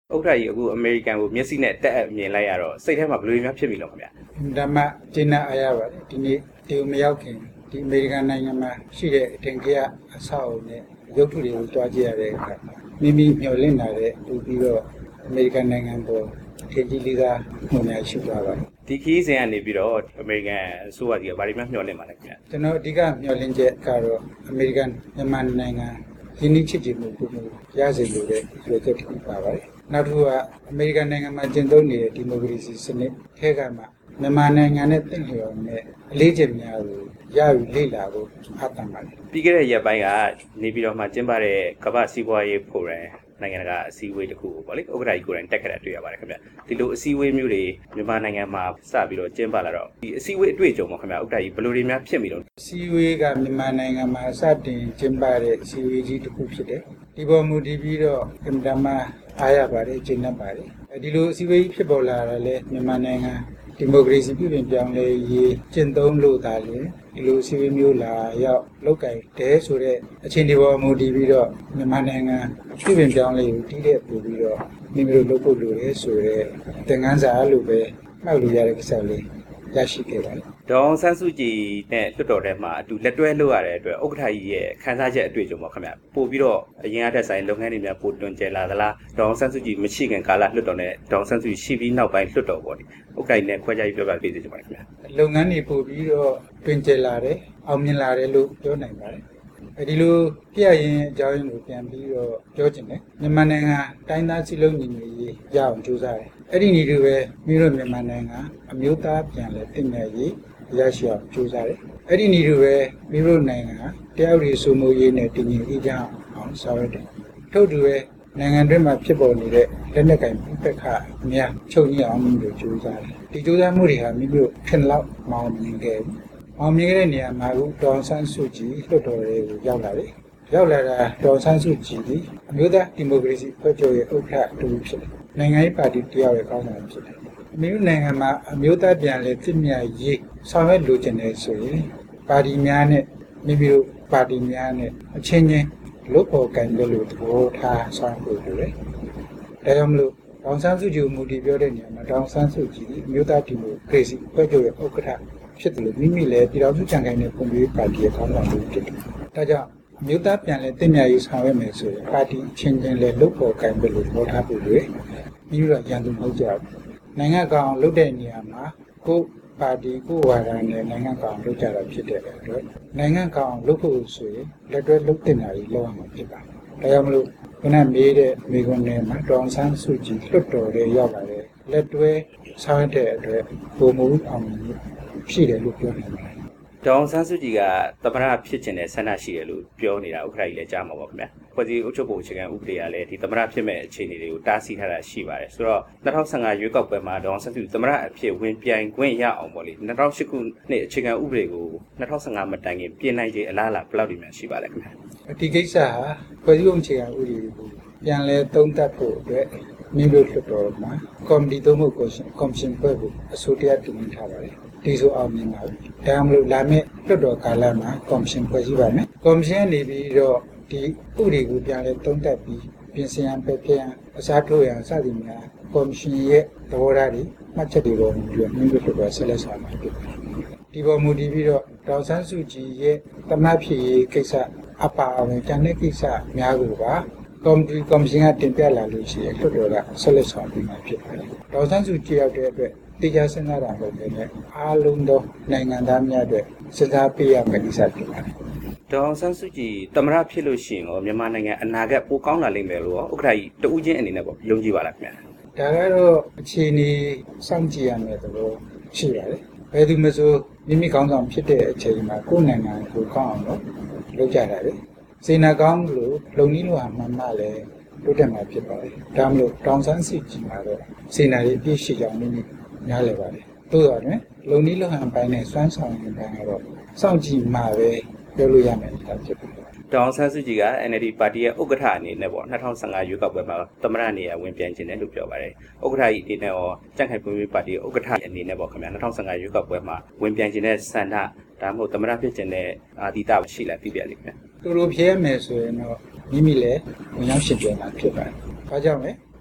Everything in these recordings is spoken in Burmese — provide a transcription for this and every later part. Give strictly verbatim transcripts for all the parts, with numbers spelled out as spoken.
ဥက္ကဋ္ဌကြီးအခုအမေရိကန်ကိုမျက်စိနဲ့တက်အပ်မြင်လိုက်ရတော့စိတ်ထဲမှာဘယ်လိုများဖြစ်မိလို့ခင်ဗျာဓမ္မကျင့်နာအားရပါတယ်ဒီနေ့ဒီမရောက်ခင်ဒီအမေရိကန်နိုင်ငံမှာရှိတဲ့အထင်ကြီးအဆောက်အဦနဲ့ရုပ်ထုတွေကိုတွားကြည့်ရတဲ့အခါမိမိမျှော်လင့်လာတဲ့ပူပြီးတော့အမေရိကန်နိုင်ငံပေါ်ထင်ကြီးလေးကမှုများရှိသွားပါတယ်ဒီခီးစဉ်ကနေပြီးတော့အမေရိကန်အစိုးရကြီးကဗာဒီမှမျှော်လင့်ပါလဲခင်ဗျာကျွန်တော်အဓိကမျှော်လင့်ချက်ကတော့အမေရိကန်မြန်မာနိုင်ငံယင်းနှိချစ်ကြည်မှုပုံမှုရစေလိုတဲ့ရွေးချက်တစ်ခုပါပါတယ်နောက်တစ်ခုကအမေရိကန်နိုင်ငံမှာကျင့်သုံးနေတဲ့ဒီမိုကရေစီစနစ်ထဲကမှမြန်မာနိုင်ငံနဲ့တင့်လျော်နဲ့အလေးချိန်များကိုရယူလေ့လာဖို့အားတန်ပါတယ်ပြီးခဲ့တဲ့ရက်ပိုင်းကနေပြီးတော့မှကျင်းပတဲ့ကမ္ဘာစီးပွားရေးဖိုရမ်နိုင်ငံတကာအစည်းအဝေးတစ်ခုကိုပေါ့လေဥက္ကဋ္ဌကြီးကိုယ်တိုင်တက်ခဲ့တာတွေ့ရပါတယ်ခင်ဗျဒီလိုအစည်းအဝေးမျိုးတွေမြန်မာနိုင်ငံမှာစပြီးတော့ကျင်းပလာတော့ဒီအစည်းအဝေးအတွေ့အကြုံပေါ့ခင်ဗျဥက္ကဋ္ဌကြီးဘယ်လိုတွေများဖြစ်မိလို့အစည်းအဝေးကမြန်မာနိုင်ငံမှာစတင်ကျင်းပတဲ့အစည်းအဝေးကြီးတစ်ခုဖြစ်တယ်ဒီပေါ်မူတည်ပြီးတော့ကမ္ဘာမှာအားရပါတယ်ကျင့်တတ်ပါတယ်ဒီလိုအစည်းအဝေးဖြစ်ပေါ်လာတာလဲမြန်မာနိုင်ငံဒီမိုကရေစီပြည်ပြင်ပြောင်းလဲရေးကျင့်သုံးလို့သာလေဒီလိုစီဝေးမျိုးလာရောက်လောက်ကင်တဲဆိုတဲ့အခြေအနေပေါ်မူတည်ပြီးတော့မြန်မာနိုင်ငံပြည်ပြင်ပြောင်းလဲရေးတည်တဲ့ပို့ပြီးတော့မိမိတို့လုပ်ဖို့လိုတယ်ဆိုတဲ့သင်ခန်းစာလို့ပဲမှတ်လို့ရတဲ့ကိစ္စလေးရရှိခဲ့ပါတယ်ဒေါ်အောင်ဆန်းစုကြည်နဲ့လွှတ်တော်ထဲမှာအတူလက်တွဲလုပ်ရတဲ့အတွက်ဥက္ကဋ္ဌကြီးရဲ့ခန်းစားချက်အတွေ့အကြုံပေါ့ခင်ဗျပို့ပြီးတော့အရင်အထက်ဆိုင်လုပ်ငန်းတွေများပို့တွင်ကျလာသလားဒေါ်အောင်ဆန်းစုကြည်မရှိခင်ကာလလွှတ်တော်နဲ့ဒေါ်အောင်ဆန်းစုကြည်ရှိပြီးနောက်ပိုင်းလွှတ်တော်ပေါ့ဒီဥက္ကဋ္ဌကြီးနဲ့ခွဲခြားပြီးပြောပြပေးစေချင်ပါတယ်ခင်ဗျလုပ်ငန်းတွေပို့ပြီးတော့တွင်ကျလာတယ်အောင်မြင်လာတယ်လို့ပြောနိုင်ပါတယ်အဲဒီလိုပြရင်အကြောင်းရင်းကိုပြန်ပြီးတော့ပြောချင်တယ်မြန်မာနိုင်ငံတိုင်းသားစည်းလုံးညီညွတ်ရေးရအောင်ကြိုးစားတယ်အဲ့ဒီနည်းတွေပဲမြို့တို့မြန်မာနိုင်ငံအမျိုးသားပြန်လဲတည်မြဲရေးရရှိအောင်ကြိုးစားတယ်အဲ့ဒီနည်းတွေပဲမြို့တို့နိုင်ငံတရားဥပဒေစိုးမိုးရေးနဲ့တည်ငြိမ်အေးချမ်းအောင်ဆောင်ရွက်တယ်ထို့တူပဲနိုင်ငံတွင်းမှာဖြစ်ပေါ်နေတဲ့လက်နက်ကိုင်ပြဿနာအများချုပ်ငြိမ်းအောင်မျိုးကြိုးစားတယ်ဒီကြိုးစားမှုတွေဟာမြို့တို့ခင်လောက်မောင်းမြင်ခဲ့အောင်မြင်တဲ့နေရာမှာအခုဒေါ်ဆန်းစုကြည်လွှတ်တော်တွေကိုရောက်လာတယ်ရောက်လာတာဒေါ်ဆန်းစုကြည်ဒီအမျိုးသားဒီမိုကရေစီဖွဲ့ချုပ်ရဲ့ဥက္ကဋ္ဌတူဖြစ်တယ်နိုင်ငံရေးပါတီတရားရဲ့ကောင်းဆောင်ဖြစ်တယ်အမျိုးနိုင်ငံမှာအမျိုးသားပြန်လဲတည်မြဲရေးဆောင်ရွက်လိုချင်တယ်ဆိုရင်ပါတီများနဲ့မိမိတို့ပါတီများနဲ့အချင်းချင်းလုပ်ပေါ်ကံကြလို့သဘောထားဆောင်ရွက်လိုတယ်ဒါကြောင့်မလို့ဒေါ်ဆန်းစုကြည်မူတည်ပြောတဲ့နေရာမှာဒေါ်ဆန်းစုကြည်အမျိုးသားဒီမိုကရေစီဖွဲ့ချုပ်ရဲ့ဥက္ကဋ္ဌဖြစ်တယ်လို့မိမိလည်းပြည်တော်စုချန်ခိုင်တဲ့ပုံပြီးပါတီရဲ့ကောင်းဆောင်လို့ဖြစ်တယ်ဒါကြောင့်မြို့သားပြန်လဲတင်မြရေးဆောင်ရွက်မယ်ဆိုရင်ပါတီချင်းချင်းလဲလုပ်ဖို့ကံပဲလို့ပြောထားပြီးလေပြီးတော့ရန်သူမဟုတ်ကြဘူးနိုင်ငံကောင်လုပ်တဲ့နေရာမှာကိုပါတီကိုဝါဒနဲ့နိုင်ငံကောင်လုပ်ကြတာဖြစ်တဲ့အတွက်နိုင်ငံကောင်လုပ်ဖို့ဆိုရင်လက်တွဲလုပ်တင်တာကြီးလုပ်ရမှာဖြစ်ပါတယ်ဒါကြောင့်မလို့ခုနမေးတဲ့မိကွန်းထဲမှာဒေါအောင်ဆန်းစုကြည်လွတ်တော်တွေရောက်လာတဲ့လက်တွဲဆောင်ရွက်တဲ့အတွက်ပုံမှုအောင်ရှိတယ်လို့ပြောနေပါတယ်ဒေါအောင်ဆန်းစုကြည်ကသမ္မတဖြစ်ခြင်းနဲ့ဆန္ဒရှိတယ်လို့ပြောနေတာဥက္ကဋ္ဌကြီးလည်းကြားမှာပါခင်ဗျ။ဖွဲ့စည်းအုပ်ချုပ်ပုံအခြေခံဥပဒေကလည်းဒီသမ္မတဖြစ်မဲ့အခြေအနေတွေကိုတားဆီးထားတာရှိပါတယ်။ဆိုတော့၂၀၁၅ရွေးကောက်ပွဲမှာဒေါအောင်ဆန်းစုကြည်သမ္မတအဖြစ်ဝင်ပြိုင်ခွင့်ရအောင်ပေါ့လေ၂၀၀၈ခုနှစ်အခြေခံဥပဒေကို၂၀၁၅မတိုင်ခင်ပြင်နိုင်ခြေအလားအလာဘယ်လောက်ဒီများရှိပါလဲခင်ဗျ။ဒီကိစ္စဟာဖွဲ့စည်းပုံအခြေခံဥပဒေကိုပြန်လဲသုံးသပ်ဖို့အတွက်မိမိတို့လွှတ်တော်မှာကော်မတီသုံးဖို့ကော်မရှင်ဖွဲ့ဖို့အဆိုတရားတင်ပြထားပါတယ်။ဒီဆိုအောင်မြင်ပါဘူး။ဒါမှမဟုတ်လာမယ့်လွှတ်တော်ကာလမှာကော်မရှင်ဖွဲ့စည်းပါမယ်။ကော်မရှင်ကနေပြီးတော့ဒီဥပဒေကိုပြန်လဲသုံးသပ်ပြီးပြင်ဆင်ရန်ပဲပြန်အစားထိုးရန်စသည်များကော်မရှင်ရဲ့သဘောထားတွေမှတ်ချက်တွေပေါ်ပြီးတော့မိမိတို့လွှတ်တော်ဆက်လက်ဆောင်မှာဖြစ်ပါတယ်။ဒီပေါ်မူတည်ပြီးတော့ဒေါက်ဆန်းစုကြည်ရဲ့တမတ်ဖြစ်ရေးကိစ္စအပါအဝင်တန်တဲ့ကိစ္စများကိုပါကော်မတီကော်မရှင်ကတင်ပြလာလို့ရှိရင်လွှတ်တော်ကဆက်လက်ဆောင်ပြီးမှဖြစ်ပါတယ်။ဒေါက်ဆန်းစုကြည်ရောက်တဲ့အတွက်တရားစင်တာမဟုတ်ဘဲနဲ့အားလုံးသောနိုင်ငံသားများအတွက်စကားပေးရမယ့်ကိစ္စဖြစ်ပါတယ်။ဒေါအောင်ဆန်းစုကြည်သမ္မတဖြစ်လို့ရှိရင်ရောမြန်မာနိုင်ငံအနာဂတ်ပိုကောင်းလာလိမ့်မယ်လို့ရောဥက္ကဋ္ဌကြီးတဦးချင်းအနေနဲ့ပေါ့ယုံကြည်ပါလားခင်ဗျာ။ဒါကတော့အခြေအနေစောင့်ကြည့်ရမယ်သဘောရှိပါတယ်။ဘယ်သူမှဆိုမိမိကောင်းဆောင်ဖြစ်တဲ့အချိန်မှာကိုယ်နိုင်ငံကိုကောင်းအောင်လို့လုပ်ကြတာလေ။စေနာကောင်းလို့လုံနည်းလိုဟာမှန်မှလည်းတိုးတက်မှာဖြစ်ပါတယ်။ဒါမှမဟုတ်ဒေါအောင်ဆန်းစုကြည်မှာတော့စေနာရေးအပြည့်ရှိကြောင်းမိမိများလေပါတယ်။သို့တော်တွင်လုံနည်းလုံဟန်ပိုင်းနဲ့စွမ်းဆောင်ရင်ပိုင်းကတော့စောင့်ကြည့်မှပဲပြောလို့ရမယ်တာဖြစ်ပါတယ်။ဒေါအောင်ဆန်းစုကြည်က N L D ပါတီရဲ့ဥက္ကဋ္ဌအနေနဲ့ပေါ့၂၀၁၅ရွေးကောက်ပွဲမှာသမ္မတနေရာဝင်ပြိုင်ခြင်းတယ်လို့ပြောပါတယ်။ဥက္ကဋ္ဌကြီးအနေနဲ့ရောကြံ့ခိုင်ဖွံ့ဖြိုးပါတီဥက္ကဋ္ဌအနေနဲ့ပေါ့ခင်ဗျာ၂၀၁၅ရွေးကောက်ပွဲမှာဝင်ပြိုင်ခြင်းတဲ့ဆန္ဒဒါမှမဟုတ်သမ္မတဖြစ်ခြင်းတဲ့အာဒီတာရှိလားပြပြလိမ့်မယ်။သူတို့ဖြဲမယ်ဆိုရင်တော့မိမိလည်းဝင်ရောက်ရှင်ပြိုင်မှာဖြစ်ပါတယ်။ဘာကြောင့်လဲ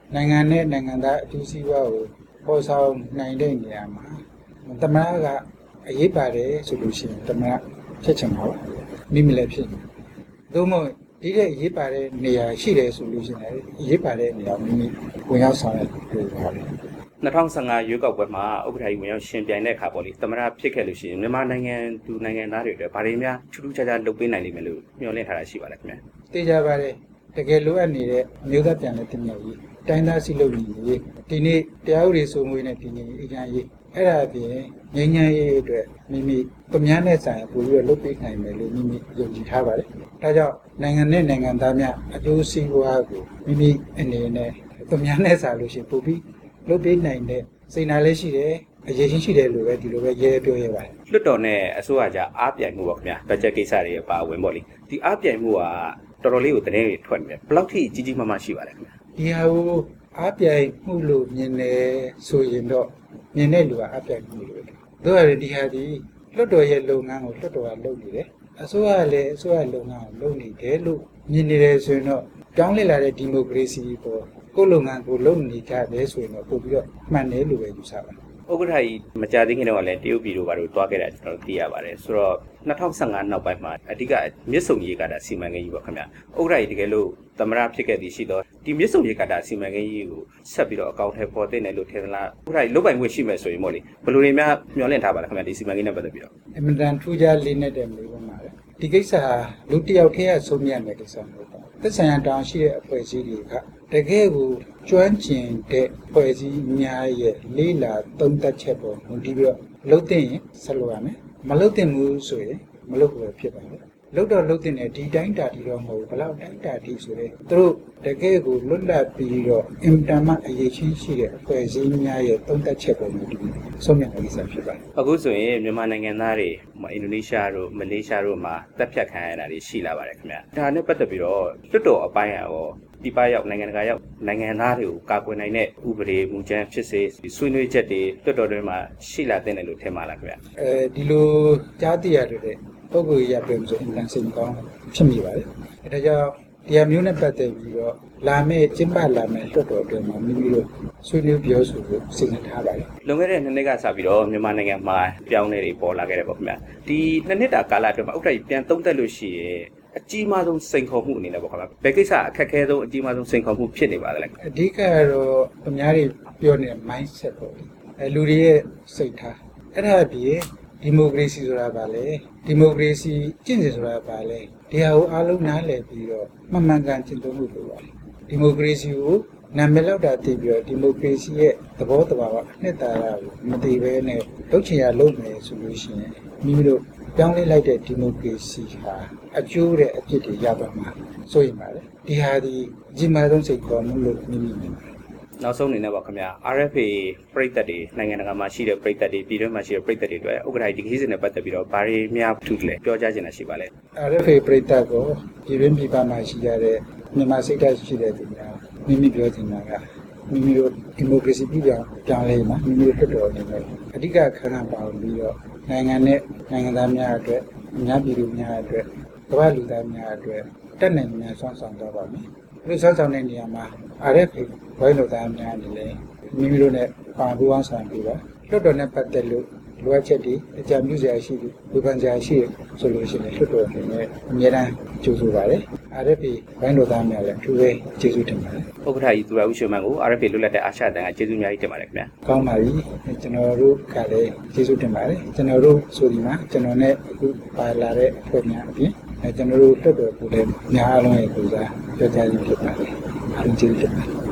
နိုင်ငံနဲ့နိုင်ငံသားအကျိုးစီးပွားကိုပေါ်ဆောင်နိုင်တဲ့နေရာမှာသမဏကအရေးပါတယ်ဆိုလို့ရှိရင်သမဏဖြစ်ချင်ပါဘူးမိမိလည်းဖြစ်နေသို့မဟုတ်ဒီတဲ့အရေးပါတဲ့နေရာရှိတယ်ဆိုလို့ရှိရင်အရေးပါတဲ့နေရာမိမိဝင်ရောက်ဆောင်ရွက်လို့ပါတယ်၂၀၁၅ရွေးကောက်ပွဲမှာဥက္ကဋ္ဌကြီးဝင်ရောက်ရှင်ပြိုင်တဲ့အခါပေါ့လေသမဏဖြစ်ခဲ့လို့ရှိရင်မြန်မာနိုင်ငံသူနိုင်ငံသားတွေအတွက်ဗာတွေများထူးထူးခြားခြားလုပ်ပေးနိုင်လိမ့်မယ်လို့မျှော်လင့်ထားတာရှိပါလားခင်ဗျာသိကြပါတယ်တကယ်လိုအပ်နေတဲ့အမျိုးသားပြန်လည်တည်မြဲရေးတိုင်းသားစီလုပ်နေရေးဒီနေ့တရားဥပဒေစိုးမိုးရေးနဲ့ပြည်နယ်အေဂျင့်ရေးအဲ့ဒါအပြင်ငြိမ်းချမ်းရေးအတွက်မိမိကမြန်းတဲ့ဆိုင်ပို့ပြီးတော့လုပ်ပေးနိုင်မယ်လို့မိမိယုံကြည်ထားပါတယ်ဒါကြောင့်နိုင်ငံနဲ့နိုင်ငံသားများအကျိုးစီးပွားကိုမိမိအနေနဲ့ကမြန်းတဲ့ဆိုင်လို့ရှိရင်ပို့ပြီးလုပ်ပေးနိုင်တဲ့စိတ်နာလေးရှိတယ်အရေးချင်းရှိတယ်လို့ပဲဒီလိုပဲရဲပြောရပါတယ်လွတ်တော်နဲ့အစိုးရကြားအားပြိုင်မှုပေါ့ခင်ဗျာဘတ်ဂျက်ကိစ္စတွေအပါအဝင်ပေါ့လေဒီအားပြိုင်မှုကတော်တော်လေးကိုတင်းတွေထွက်နေတယ်ဘယ်လောက်ထိကြီးကြီးမားမားရှိပါလဲခင်ဗျာဒီဟာကိုအားပြိုင်မှုလို့မြင်တယ်ဆိုရင်တော့မြင်တဲ့လူကအားပြိုင်မှုလို့ပဲတို့ရတယ်ဒီဟာဒီလွတ်တော်ရဲ့လုပ်ငန်းကိုလွတ်တော်ကလုပ်နေတယ်အစိုးရလည်းအစိုးရလုပ်ငန်းကိုလုပ်နေတယ်လို့မြင်နေတယ်ဆိုရင်တော့ကြောင်းလေလာတဲ့ဒီမိုကရေစီပေါ်ကိုလုပ်ငန်းကိုလုပ်နေကြတယ်ဆိုရင်တော့ပို့ပြီးတော့မှန်တယ်လို့ပဲယူဆပါတယ်ဥက္ကဋ္ဌကြီးမကြသေးခင်တော့လည်းတရုတ်ပြည်တို့ဘာလို့တွားခဲ့တာကျွန်တော်သိရပါတယ်ဆိုတော့၂၀၁၅နောက်ပိုင်းမှာအဓိကမြစ်ဆုံရေကာတာစီမံကိန်းကြီးပေါ့ခင်ဗျာဥက္ကဋ္ဌကြီးတကယ်လို့သမရဖြစ်ခဲ့သည်ရှိတော့ဒီမြစ်ဆုံရေကာတာစီမံကိန်းကြီးကိုဆက်ပြီးတော့အကောင့်ထဲပေါ်တင်တယ်လို့ထင်သလားဥက္ကဋ္ဌကြီးလုတ်ပိုင်ခွင့်ရှိမယ်ဆိုရင်ပေါ့လေဘယ်လိုတွေများမျှော်လင့်ထားပါလဲခင်ဗျာဒီစီမံကိန်းနဲ့ပတ်သက်ပြီးတော့အမှန်တန်ထူးခြားလေးနဲ့တဲ့မျိုးပါပဲဒီကိစ္စဟာလူတစ်ယောက်ထဲကဆုံးမြတ်တဲ့ကိစ္စမဟုတ်ပါဘူးသက်ဆိုင်ရာတောင်းရှိတဲ့အဖွဲ့အစည်းတွေကတကယ်ကိုကျွမ်းကျင်တဲ့ဖွဲ့စည်းများရဲ့လေးလာသုံးသက်ချက်ပေါ်မူတည်ပြီးတော့လှုပ်တဲ့ရင်ဆက်လုပ်ရမယ်မလှုပ်တဲ့ဘူးဆိုရင်မလှုပ်ဘူးဖြစ်ပါမယ်လှုပ်တော့လှုပ်တဲ့ဒီတိုင်းတာတီတော့မဟုတ်ဘူးဘလောက်တိုင်းတာတီဆိုတဲ့သူတို့တကယ်ကိုလွတ်လပ်ပြီးတော့အင်တာမအရေးချင်းရှိတဲ့ဖွဲ့စည်းများရဲ့သုံးသက်ချက်ပေါ်မူတည်ပြီးဆုံးဖြတ်တဲ့ကိစ္စဖြစ်ပါတယ်အခုဆိုရင်မြန်မာနိုင်ငံသားတွေအင်ဒိုနီးရှားတို့မလေးရှားတို့မှာတပ်ဖြတ်ခံရတာတွေရှိလာပါတယ်ခင်ဗျာဒါနဲ့ပတ်သက်ပြီးတော့လွတ်တော်အပိုင်းရောဒီပါရောက်နိုင်ငံတကာရောက်နိုင်ငံသားတွေကိုကာကွယ်နိုင်တဲ့ဥပဒေမူကြမ်းဖြစ်စေဆွေးနွေးချက်တွေလွတ်တော်တွေမှာရှိလာတဲ့လို့ထင်ပါလားခင်ဗျာအဲဒီလိုကြားသိရတဲ့ပုဂ္ဂိုလ်ရပြောဆိုအင်တန်စိန်ကောင်းဖြစ်မိပါတယ်အဲဒါကြောင့်တရားမျိုးနဲ့ပတ်သက်ပြီးတော့လာမယ့်ကျင်းပလာမယ့်လွတ်တော်တွေမှာမိမိတို့ဆွေးနွေးပြောဆိုဖို့စိတ်နဲ့ထားပါတယ်လွန်ခဲ့တဲ့နှစ်နှစ်ကစပြီးတော့မြန်မာနိုင်ငံမှာပြောင်းလဲတွေပေါ်လာခဲ့တယ်ပေါ့ခင်ဗျာဒီနှစ်နှစ်တာကာလအတွင်းမှာဥက္ကဋ္ဌကြီးပြန်သုံးသပ်လို့ရှိရင်အကြီးမားဆုံးစိန်ခေါ်မှုအနေနဲ့ပေါ့ခင်ဗျာဘယ်ကိစ္စအခက်အခဲဆုံးအကြီးမားဆုံးစိန်ခေါ်မှုဖြစ်နေပါလဲအဓိကကတော့အများကြီးပြောနေတဲ့ mindset ပေါ့အဲလူတွေရဲ့စိတ်ထားအဲ့ဒါအပြင်ဒီမိုကရေစီဆိုတာဘာလဲဒီမိုကရေစီကျင့်စဉ်ဆိုတာဘာလဲဒီဟာကိုအားလုံးနားလည်ပြီးတော့မှန်မှန်ကန်ကျင့်သုံးမှုလုပ်ပါတယ်ဒီမိုကရေစီကိုနာမည်လောက်တာသိပြီးတော့ဒီမိုကရေစီရဲ့သဘောတဘာဝအနှစ်သာရကိုမသိဘဲနဲ့လုပ်ချင်ရလုပ်မယ်ဆိုလို့ရှိရင်မိမိတို့ပြောင်းလဲလိုက်တဲ့ဒီမိုကရေစီဟာအကျိုးတဲ့အဖြစ်တွေရပါမှာဆိုရင်ပါတယ်ဒီဟာဒီအကြီးမားဆုံးစိတ်ခေါ်မှုလို့မိမိမြင်ပါတယ်နောက်ဆုံးအနေနဲ့ပါခင်ဗျာ R F A ပြည်သက်တွေနိုင်ငံတကာမှာရှိတဲ့ပြည်သက်တွေပြည်တွင်းမှာရှိတဲ့ပြည်သက်တွေအတွက်ဥက္ကဋ္ဌဒီခီးစဉ်နဲ့ပတ်သက်ပြီးတော့ဘာတွေများထူးလဲပြောကြားချင်တာရှိပါလဲ R F A ပြည်သက်ကိုပြည်တွင်းပြည်ပမှာရှိကြတဲ့မြန်မာစိတ်ဓာတ်ရှိတဲ့သူများမိမိပြောချင်တာကမိမိတို့ဒီမိုကရေစီပြည်ပြောင်းပြောင်းလဲမှာမိမိတို့ထွက်တော်နေတယ်အဓိကခဏပါပြီးတော့နိုင်ငံနဲ့နိုင်ငံသားများအတွက်အများပြည်သူများအတွက်ကမ္ဘာလူသားများအတွက်တက်နိုင်များဆွမ်းဆောင်သွားပါမယ်ဒီဆွမ်းဆောင်တဲ့နေရာမှာ R F A ဘိုင်းတော်သားများအနေနဲ့မိမိတို့နဲ့ပါပူးပေါင်းဆောင်ပြီးတော့လွတ်တော်နဲ့ပတ်သက်လို့လိုအပ်ချက်တွေအကြံပြုစရာရှိတယ်ဝေဖန်စရာရှိတယ်ဆိုလို့ရှိရင်လွတ်တော်အနေနဲ့အများအားကြိုးဆိုပါတယ် R F A ဘိုင်းတော်သားများလည်းအထူးပဲကျေးဇူးတင်ပါတယ်ဥက္ကဋ္ဌကြီးသူရဦးရွှေမန်းကို R F A လွတ်လပ်တဲ့အာရှတန်ကကျေးဇူးများကြီးတင်ပါတယ်ခင်ဗျာကောင်းပါပြီကျွန်တော်တို့ကလည်းကျေးဇူးတင်ပါတယ်ကျွန်တော်တို့ဆိုဒီမှာကျွန်တော်နဲ့အခုပါလာတဲ့အဖွဲ့များအပြင်အဲကျွန်တော်တို့လွတ်တော်ကိုလည်းများအားလုံးရဲ့ပူဇော်ပြောကြားခြင်းဖြစ်ပါတယ်အားလုံးကျေးဇူးတင်ပါတယ်